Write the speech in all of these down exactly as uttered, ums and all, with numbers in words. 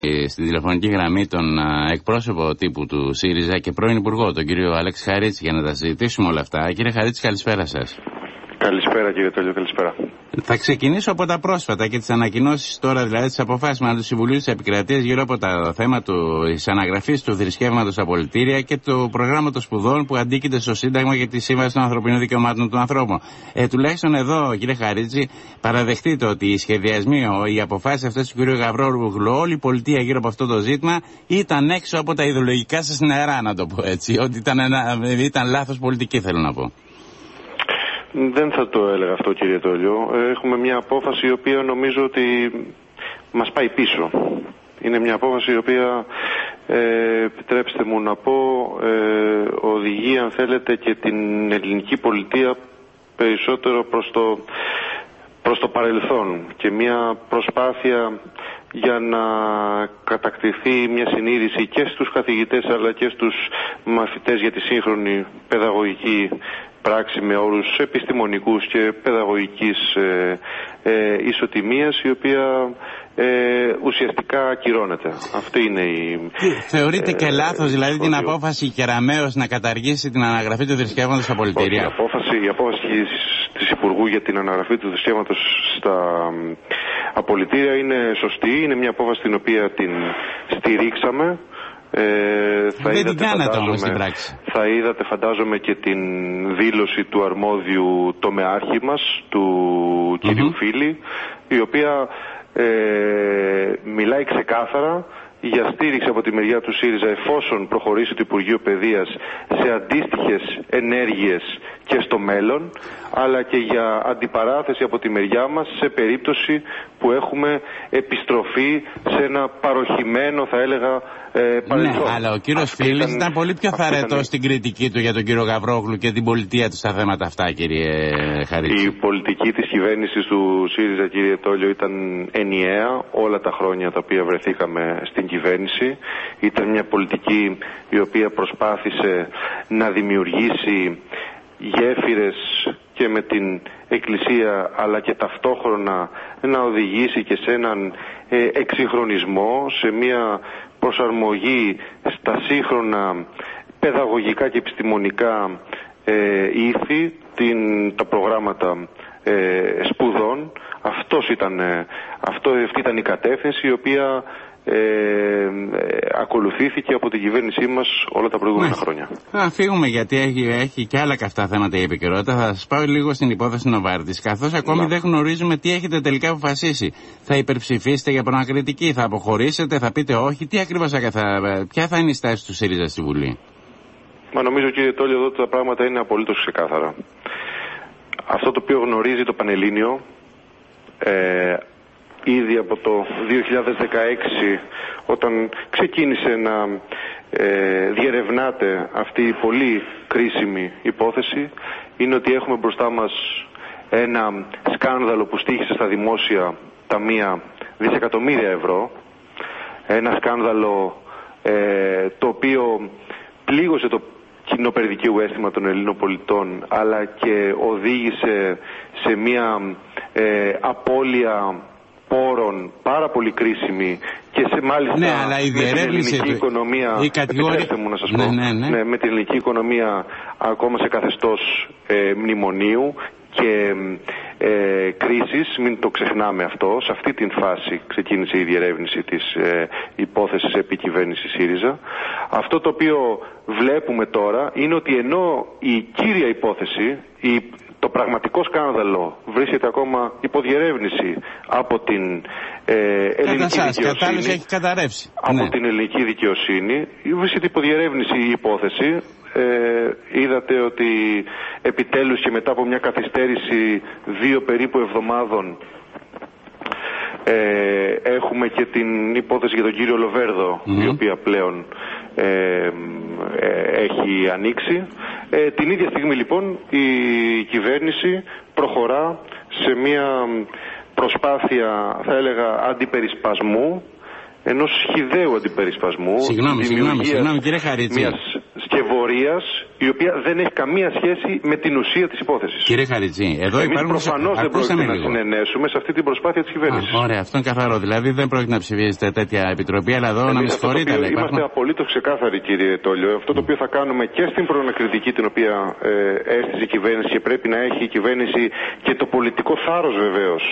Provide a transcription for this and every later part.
Στην τηλεφωνική γραμμή τον εκπρόσωπο τύπου του ΣΥΡΙΖΑ και πρώην Υπουργό, τον κύριο Αλέξη Χαρίτση, για να τα συζητήσουμε όλα αυτά. Κύριε Χαρίτση, καλησπέρα σας. Καλησπέρα κύριε Τόλιο, καλησπέρα. Θα ξεκινήσω από τα πρόσφατα και τις ανακοινώσεις τώρα, δηλαδή τις αποφάσεις μάλλον του Συμβουλίου της Επικρατείας γύρω από το θέμα της αναγραφής του θρησκεύματος στα πολιτήρια και του προγράμματος σπουδών που αντίκειται στο Σύνταγμα για τη Σύμβαση των Ανθρωπίνων Δικαιωμάτων του Ανθρώπου. Ε, τουλάχιστον εδώ, κύριε Χαρίτση, παραδεχτείτε ότι οι σχεδιασμοί, οι αποφάσεις αυτές του κ. Γαβρόγλου, όλη η πολιτεία γύρω από αυτό το ζήτημα ήταν έξω από τα ιδεολογικά σας νερά, να το πω έτσι. Ότι ήταν, ένα, ήταν λάθος πολιτική, θέλω να πω. Δεν θα το έλεγα αυτό κύριε Τόλιο. Έχουμε μια απόφαση η οποία νομίζω ότι μας πάει πίσω. Είναι μια απόφαση η οποία, ε, επιτρέψτε μου να πω, ε, οδηγεί αν θέλετε και την ελληνική πολιτεία περισσότερο προς το, προς το παρελθόν και μια προσπάθεια για να κατακτηθεί μια συνείδηση και στους καθηγητές αλλά και στους μαθητές για τη σύγχρονη παιδαγωγική πράξη με όρους επιστημονικούς και παιδαγωγικής ε, ε, ισοτιμίας, η οποία ε, ουσιαστικά ακυρώνεται. Αυτή είναι η... Θεωρείτε ε, και λάθος δηλαδή την ότι... απόφαση Κεραμέως να καταργήσει την αναγραφή του θρησκεύματος στα πολιτήρια? Η απόφαση, η απόφαση της Υπουργού για την αναγραφή του θρησκεύματος στα απολυτήρια είναι σωστή. Είναι μια απόφαση την οποία την στηρίξαμε. Ε, θα Δεν είδατε, την κάνατε όμως στην πράξη. Θα είδατε φαντάζομαι και την δήλωση του αρμόδιου τομεάρχη μας, του mm-hmm. κυρίου Φίλη, η οποία ε, μιλάει ξεκάθαρα για στήριξη από τη μεριά του ΣΥΡΙΖΑ εφόσον προχωρήσει το Υπουργείο Παιδείας σε αντίστοιχες ενέργειες και στο μέλλον, αλλά και για αντιπαράθεση από τη μεριά μας σε περίπτωση που έχουμε επιστροφή σε ένα παροχημένο, θα έλεγα, ε, παρελθόν. Ναι, αλλά ο κύριος Φίλης ήταν, ήταν πολύ πιο θαρετός ήταν... στην κριτική του για τον κύριο Γαβρόγλου και την πολιτεία του στα θέματα αυτά, κύριε Χαρίτση. Η πολιτική της κυβέρνησης του ΣΥΡΙΖΑ, κύριε Τόλιο, ήταν ενιαία όλα τα χρόνια τα οποία βρεθήκαμε στην κυβέρνηση. Ήταν μια πολιτική η οποία προσπάθησε να δημιουργήσει γέφυρες και με την Εκκλησία, αλλά και ταυτόχρονα να οδηγήσει και σε έναν ε, εξυγχρονισμό, σε μια προσαρμογή στα σύγχρονα παιδαγωγικά και επιστημονικά ε, ήθη, την, τα προγράμματα ε, σπουδών. Αυτός ήταν, ε, αυτό, αυτή ήταν η κατεύθυνση η οποία Ε, ε, ακολουθήθηκε από την κυβέρνησή μας όλα τα προηγούμενα ναι. χρόνια. Θα φύγουμε γιατί έχει, έχει και άλλα καυτά θέματα η επικαιρότητα. Θα σας πάω λίγο στην υπόθεση Νοβάρτης. Καθώς ακόμη ναι. δεν γνωρίζουμε τι έχετε τελικά αποφασίσει. Θα υπερψηφίσετε για προανακριτική, θα αποχωρήσετε, θα πείτε όχι? Τι ακριβώς θα, ποια θα είναι η στάση του ΣΥΡΙΖΑ στη Βουλή? Μα νομίζω κύριε Τόλιο εδώ τα πράγματα είναι απολύτως ξεκάθαρα. Αυτό το οποίο γνωρίζει το Πανελλήνιο ε, ήδη από το δύο χιλιάδες δεκαέξι, όταν ξεκίνησε να ε, διερευνάται αυτή η πολύ κρίσιμη υπόθεση, είναι ότι έχουμε μπροστά μας ένα σκάνδαλο που στοίχησε στα δημόσια ταμεία δισεκατομμύρια ευρώ, ένα σκάνδαλο ε, το οποίο πλήγωσε το κοινό περιδικαίου αίσθημα των Ελλήνων πολιτών, αλλά και οδήγησε σε μια ε, απώλεια πόρων πάρα πολύ κρίσιμη και σε μάλιστα ναι, αλλά η με την ελληνική του... οικονομία, η κατηγορία... επιτρέψτε μου να σας πω, ναι, ναι, ναι. Ναι, με την ελληνική οικονομία ακόμα σε καθεστώς ε, μνημονίου και ε, κρίσης, μην το ξεχνάμε αυτό. Σε αυτή την φάση ξεκίνησε η διερεύνηση της ε, υπόθεσης επί κυβέρνηση ΣΥΡΙΖΑ. Αυτό το οποίο βλέπουμε τώρα είναι ότι ενώ η κύρια υπόθεση, η το πραγματικό σκάνδαλο βρίσκεται ακόμα υποδιερεύνηση από την ε, ελληνική σας, δικαιοσύνη. Έχει καταρρεύσει. Από ναι. την ελληνική δικαιοσύνη βρίσκεται υποδιερεύνηση η υπόθεση. Ε, είδατε ότι επιτέλους και μετά από μια καθυστέρηση δύο περίπου εβδομάδων ε, έχουμε και την υπόθεση για τον κύριο Λοβέρδο, mm-hmm. η οποία πλέον ε, ε, έχει ανοίξει. Ε, την ίδια στιγμή λοιπόν η κυβέρνηση προχωρά σε μια προσπάθεια, θα έλεγα, αντιπερισπασμού, ενός χυδαίου αντιπερισπασμού. Συγγνώμη, συγγνώμη, συγγνώμη κύριε Χαρίτση. Μιας σκευωρίας, η οποία δεν έχει καμία σχέση με την ουσία της υπόθεσης. Κύριε Χαριτζή, εδώ Εμείς υπάρχουν... προφανώς δεν πρόκειται να συνενέσουμε σε αυτή την προσπάθεια της κυβέρνησης. Ωραία, αυτό είναι καθαρό. Δηλαδή δεν πρόκειται να ψηφίζετε τέτοια επιτροπή, αλλά εδώ Εμείς να με συγχωρείτε. Είμαστε υπάρχουν... απολύτως ξεκάθαροι, κύριε Τόλιο. Αυτό το οποίο θα κάνουμε και στην προανακριτική την οποία ε, έστησε η κυβέρνηση, και πρέπει να έχει η κυβέρνηση και το πολιτικό θάρρος βεβαίως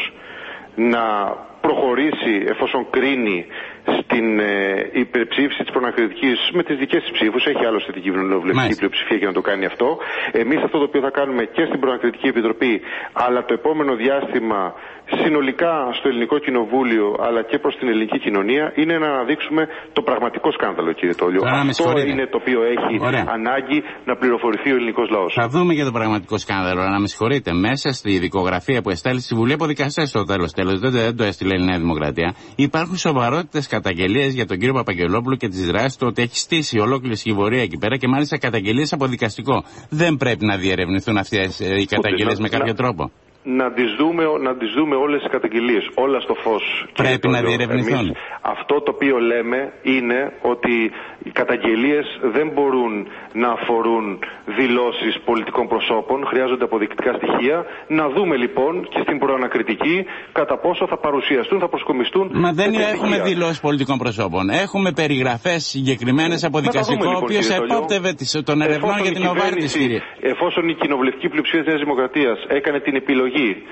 να προχωρήσει, εφόσον κρίνει, στην ε, υπερψήφιση της προανακριτικής με τις δικές της ψήφους. Έχει άλλωστε την κοινοβουλευτική πλειοψηφία για να το κάνει αυτό. Εμείς αυτό το οποίο θα κάνουμε και στην προανακριτική επιτροπή, αλλά το επόμενο διάστημα συνολικά στο ελληνικό κοινοβούλιο, αλλά και προς την ελληνική κοινωνία, είναι να αναδείξουμε το πραγματικό σκάνδαλο, κύριε Τόλιο. Άρα, αυτό είναι το οποίο έχει Ωραία. ανάγκη να πληροφορηθεί ο ελληνικός λαός. Θα δούμε για το πραγματικό σκάνδαλο. Αλλά με συγχωρείτε, μέσα στη δικογραφία που εστάλει στη Βουλή από δικαστές στο τέλος τέλος, δεν, δεν το έστειλε η Νέα Δημοκρατία, υπάρχουν σοβαρότητες καταγγελίες για τον κύριο Παπαγγελόπουλο και τις δράσεις του, ότι έχει στήσει ολόκληρη σκευωρία εκεί πέρα και μάλιστα καταγγελίες από δικαστικό. Δεν πρέπει να διερευνηθούν αυτές οι καταγγελίες με κάποιο τρόπο? Να τις δούμε, να τις δούμε όλες τις καταγγελίες, όλα στο φως. Πρέπει να διερευνηθούν. Εμείς αυτό το οποίο λέμε είναι ότι οι καταγγελίες δεν μπορούν να αφορούν δηλώσεις πολιτικών προσώπων, χρειάζονται αποδεικτικά στοιχεία. Να δούμε λοιπόν και στην προανακριτική κατά πόσο θα παρουσιαστούν, θα προσκομιστούν. Μα δεν έχουμε δηλώσεις πολιτικών προσώπων. Έχουμε περιγραφές συγκεκριμένες από δικαστικό, ο οποίος επόπτευε τον ερευνών για την οβάρη της Συρίας. Εφόσον η κοινοβουλευτική πλειοψηφία της Νέας Δημοκρατίας έκανε την επιλογή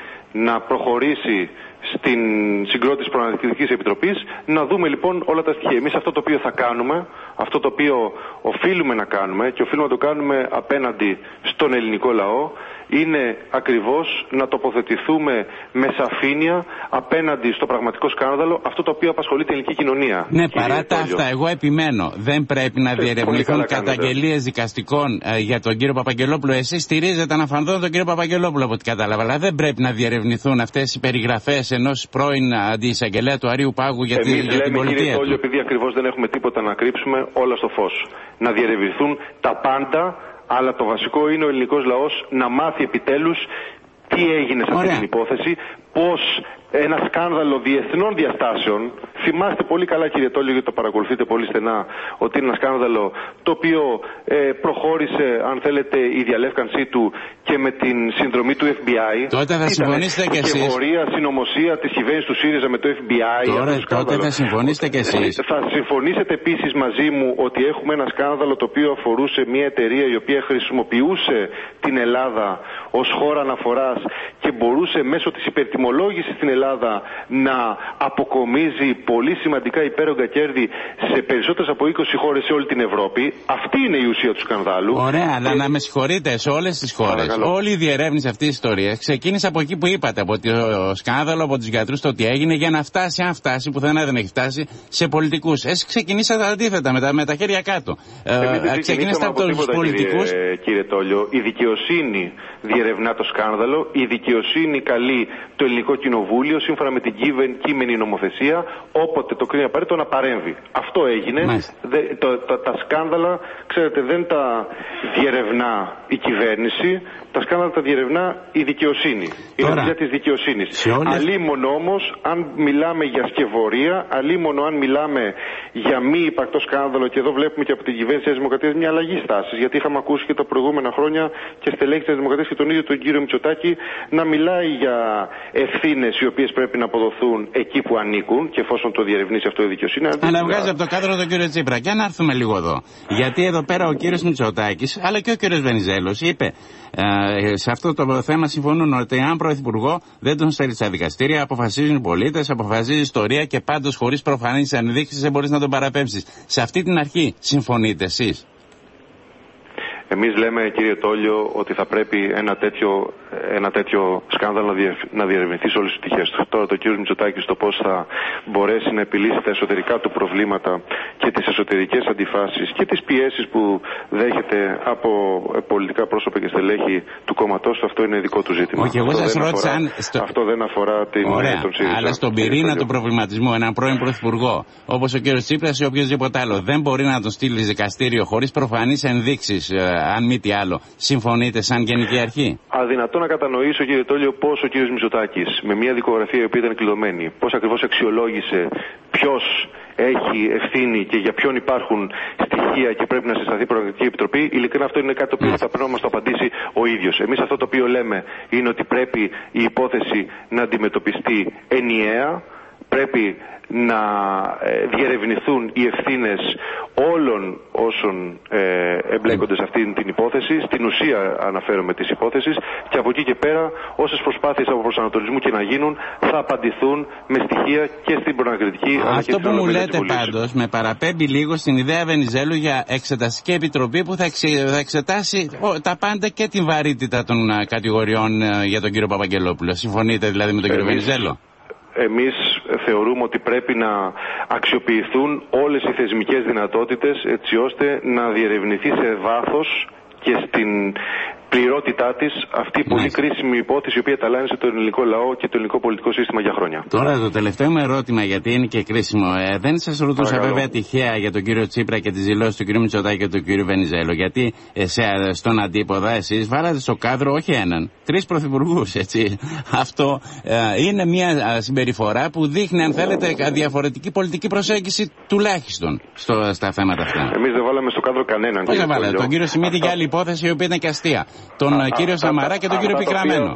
να προχωρήσει στην συγκρότηση προανακριτικής επιτροπής, να δούμε λοιπόν όλα τα στοιχεία. Εμείς αυτό το οποίο θα κάνουμε, αυτό το οποίο οφείλουμε να κάνουμε και οφείλουμε να το κάνουμε απέναντι στον ελληνικό λαό, είναι ακριβώς να τοποθετηθούμε με σαφήνεια απέναντι στο πραγματικό σκάνδαλο, αυτό το οποίο απασχολεί την ελληνική κοινωνία. Ναι, παρά τα αυτά, εγώ επιμένω. Δεν πρέπει να διερευνηθούν καταγγελίες δικαστικών ε, για τον κύριο Παπαγγελόπουλο. Εσείς στηρίζετε αναφανδόν τον κύριο Παπαγγελόπουλο, από ό,τι κατάλαβα. Αλλά δεν πρέπει να διερευνηθούν αυτές οι περιγραφές ενός πρώην αντιεισαγγελέα του Αρείου Πάγου για, τη, για την πολιτεία. Κύριε Τόλιο, επειδή ακριβώς δεν έχουμε τίποτα να κρύψουμε, όλα στο φως. Να διερευνηθούν τα πάντα. Αλλά το βασικό είναι ο ελληνικός λαός να μάθει επιτέλους τι έγινε σε αυτή την υπόθεση, πώς ένα σκάνδαλο διεθνών διαστάσεων, θυμάστε πολύ καλά κύριε Τόλιο, γιατί το παρακολουθείτε πολύ στενά, ότι είναι ένα σκάνδαλο το οποίο ε, προχώρησε, αν θέλετε, η διαλεύκανσή του και με την συνδρομή του εφ μπι άι. Τότε θα συμφωνήσετε κι εσείς. Και πορεία, συνωμοσία της κυβέρνησης του ΣΥΡΙΖΑ με το εφ μπι άι. Τώρα, τότε θα συμφωνήσετε κι εσείς. Θα συμφωνήσετε επίσης μαζί μου ότι έχουμε ένα σκάνδαλο το οποίο αφορούσε μια εταιρεία η οποία χρησιμοποιούσε την Ελλάδα ως χώρα αναφοράς και μπορούσε μέσω της υπερτιμολόγησης στην Ελλάδα να αποκομίζει πολύ σημαντικά υπέρογκα κέρδη σε περισσότερες από είκοσι χώρες σε όλη την Ευρώπη. Αυτή είναι η ουσία του σκανδάλου. Ωραία, αλλά και... να με συγχωρείτε, σε όλες τις χώρες. Παρακαλώ. Όλη η διερεύνηση αυτής της ιστορίας ξεκίνησε από εκεί που είπατε, από το σκάνδαλο, από τους γιατρούς, το τι έγινε, για να φτάσει, αν φτάσει, πουθενά δεν έχει φτάσει, σε πολιτικούς. Εσείς ξεκινήσατε αντίθετα, με τα, με τα χέρια κάτω. Ε, ξεκινήσατε από τους πολιτικούς. Κύριε, κύριε Τόλιο, η δικαιοσύνη διερευνά το σκάνδαλο, η δικαιοσύνη καλεί το ελληνικό κοινοβούλιο σύμφωνα με την κείμενη νομοθεσία, όποτε το κρίνει απαραίτητο, να παρέμβει. Αυτό έγινε. Δε, το, το, τα σκάνδαλα, ξέρετε, δεν τα διερευνά η κυβέρνηση, τα σκάνδαλα τα διερευνά η δικαιοσύνη. Είναι δουλειά της δικαιοσύνης. Όλες... Αλίμονο όμως, αν μιλάμε για σκευωρία, αλίμονο αν μιλάμε για μη υπαρκτό σκάνδαλο, και εδώ βλέπουμε και από την κυβέρνηση της Δημοκρατίας μια αλλαγή στάσης, γιατί είχαμε ακούσει και τα προηγούμενα χρόνια και στελέχη της Δημοκρατίας και τον ίδιο τον κύριο Μητσοτάκη να μιλάει για ευθύνες οι οποίες πρέπει να αποδοθούν εκεί που ανήκουν, και εφόσον το διερευνήσει αυτό η δικαιοσύνη. Αλλά βγάζει από το κάδρο τον κύριο Τσίπρα. Και αν έρθουμε λίγο εδώ. Γιατί εδώ πέρα ο κύριος Μητσοτάκης, αλλά και ο κύριος Βενιζέλος, είπε ε, σε αυτό το θέμα συμφωνούν ότι αν πρωθυπουργό δεν τον στέλνει στα δικαστήρια, αποφασίζουν οι πολίτες, αποφασίζει η ιστορία και πάντως χωρίς προφανείς ενδείξεις δεν μπορείς να τον παραπέμψεις. Σε αυτή την αρχή συμφωνείτε εσείς? Εμείς λέμε, κύριε Τόλιο, ότι θα πρέπει ένα τέτοιο, ένα τέτοιο σκάνδαλο να διερευνηθεί σε όλες τις πτυχές του. Τώρα το κύριο Μητσοτάκης το πώς θα μπορέσει να επιλύσει τα εσωτερικά του προβλήματα και τις εσωτερικές αντιφάσεις και τις πιέσεις που δέχεται από πολιτικά πρόσωπα και στελέχη του κόμματός του, αυτό είναι δικό του ζήτημα. Όχι, εγώ σας ρώτησα αν... Στο... Αυτό δεν αφορά την, τον ΣΥΡΙΖΑ. Αλλά στον πυρήνα του προβληματισμού, έναν πρώην πρωθυπουργό, όπως ο κύριος Τσίπρας ή οποιοδήποτε άλλο, δεν μπορεί να τον στείλει δικαστήριο χωρίς προφανείς ενδείξεις, αν μη τι άλλο. Συμφωνείτε σαν Γενική Αρχή? Αδυνατό να κατανοήσω, κύριε Τόλιο, πώς ο κύριος Μητσοτάκης με μια δικογραφία η οποία ήταν κλειδωμένη, πώς ακριβώς αξιολόγησε ποιος έχει ευθύνη και για ποιον υπάρχουν στοιχεία στοιχεία και πρέπει να συσταθεί προγραμματική επιτροπή, ειλικρινά αυτό είναι κάτι το οποίο θα πρέπει να μας το απαντήσει ο ίδιος. Εμείς αυτό το οποίο λέμε είναι ότι πρέπει η υπόθεση να αντιμετωπιστεί ενιαία, πρέπει να διερευνηθούν οι ευθύνες όλων όσων ε, εμπλέκονται σε αυτήν την υπόθεση. Στην ουσία αναφέρομαι της υπόθεσης, και από εκεί και πέρα όσες προσπάθειες από προσανατολισμού και να γίνουν θα απαντηθούν με στοιχεία και στην προανακριτική. Αυτό που μου λέτε πάντως με παραπέμπει λίγο στην ιδέα Βενιζέλου για εξεταστική επιτροπή που θα, εξε, θα εξετάσει ο, τα πάντα και την βαρύτητα των uh, κατηγοριών uh, για τον κύριο Παπαγγελόπουλο. Συμφωνείτε δηλαδή με τον κύριο Βενιζέλο? Εμείς θεωρούμε ότι πρέπει να αξιοποιηθούν όλες οι θεσμικές δυνατότητες έτσι ώστε να διερευνηθεί σε βάθος και στην πληρότητά της αυτή η πολύ κρίσιμη υπόθεση η οποία ταλάνισε τον ελληνικό λαό και το ελληνικό πολιτικό σύστημα για χρόνια. Τώρα το τελευταίο μου ερώτημα, γιατί είναι και κρίσιμο, ε, δεν σας ρωτούσα Παρακαλώ. βέβαια τυχαία για τον κύριο Τσίπρα και τις δηλώσεις του κύριου Μητσοτάκη και του κύριου Βενιζέλου, γιατί ε, σε, στον αντίποδα εσείς βάλατε στο κάδρο όχι έναν, τρεις πρωθυπουργούς, έτσι. Αυτό ε, είναι μια συμπεριφορά που δείχνει, αν θέλετε, διαφορετική πολιτική προσέγγιση τουλάχιστον στο, στα θέματα αυτά. Εμείς δεν βάλαμε στο κάδρο κανέναν. Πώς δεν βάλατε? Τον κύριο Σιμίτη για άλλη υπόθεση η οποία ήταν και αστεία. Τον α, κύριο α, Σαμαρά α, και τον α, κύριο Πικραμένο.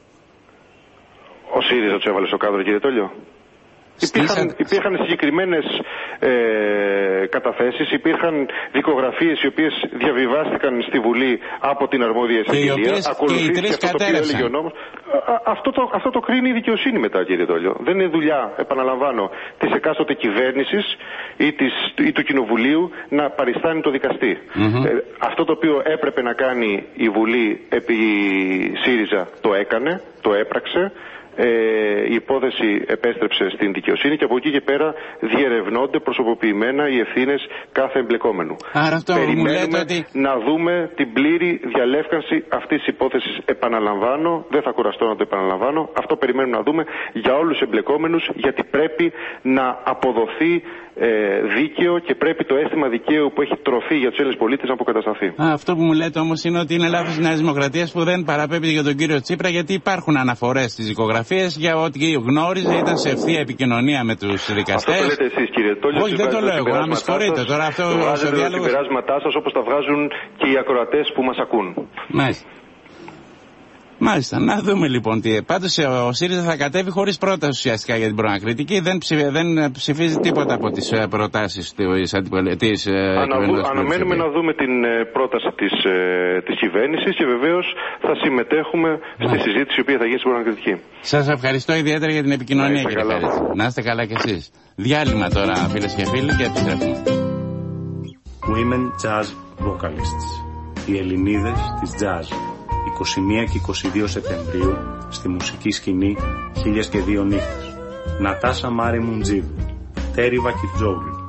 Ο ΣΥΡΙΖΑ τους έβαλε στο κάδρο, κύριε Τόλιο. Υπήρχαν, υπήρχαν συγκεκριμένες ε, καταθέσεις, υπήρχαν δικογραφίες οι οποίες διαβιβάστηκαν στη Βουλή από την αρμόδια εισαγγελία. Ακολουθήθηκε αυτό το οποίο έλεγε ο νόμος. Αυτό το, αυτό το κρίνει η δικαιοσύνη μετά, κύριε Τόλιο. Δεν είναι δουλειά, επαναλαμβάνω, της εκάστοτε κυβέρνησης ή, της, ή του Κοινοβουλίου να παριστάνει το δικαστή. Mm-hmm. Ε, αυτό το οποίο έπρεπε να κάνει η Βουλή επί ΣΥΡΙΖΑ το έκανε, το έπραξε. Ε, η υπόθεση επέστρεψε στην δικαιοσύνη και από εκεί και πέρα διερευνώνται προσωποποιημένα οι ευθύνες κάθε εμπλεκόμενου. Άρα αυτό Περιμένουμε μου λέτε ότι... να δούμε την πλήρη διαλεύκανση αυτής της υπόθεσης. Επαναλαμβάνω, δεν θα κουραστώ να το επαναλαμβάνω, αυτό περιμένουμε να δούμε για όλους τους εμπλεκόμενους, γιατί πρέπει να αποδοθεί ε, δίκαιο και πρέπει το αίσθημα δικαίου που έχει τρωθεί για τους Έλληνες πολίτες να αποκατασταθεί. Α, αυτό που μου λέτε όμως είναι ότι είναι λάθος της Νέας Δημοκρατίας που δεν παραπέμπει για τον κύριο Τσίπρα, γιατί υπάρχουν αναφορές στις δικογραφίες για ότι γνώριζε, ήταν σε ευθεία επικοινωνία με τους δικαστές. Αυτό το λέτε εσείς, κύριε Τόλιο. Όχι, δεν το λέω εγώ, να με συγχωρείτε. Τώρα αυτό ο διάλογος... τα συμπεράσματά σας όπως τα βγάζουν και οι ακροατές που μας ακούν. Μάλιστα. Μάλιστα, να δούμε λοιπόν τι. Πάντως ο ΣΥΡΙΖΑ θα κατέβει χωρίς πρόταση ουσιαστικά για την προανακριτική. Δεν, ψηφι, δεν ψηφίζει τίποτα από τις προτάσεις της αντιπολιτείας. Αναμένουμε να δούμε την πρόταση της, της κυβέρνησης και βεβαίως θα συμμετέχουμε Μάλιστα. στη συζήτηση η οποία θα γίνει στην προανακριτική. Σας ευχαριστώ ιδιαίτερα για την επικοινωνία, κύριε Πέρετς. Να είστε καλά κι εσείς. Διάλειμμα τώρα, φίλες και φίλοι, και επιστρέφουμε. Women Jazz Vocalists. Οι Ελληνίδες της Jazz. είκοσι μία και είκοσι δύο Σεπτεμβρίου στη μουσική σκηνή Χίλιες και δύο νύχτες. Νατάσα Μάρι Μουντζίδου, Τέρι Βακιτζόγλου,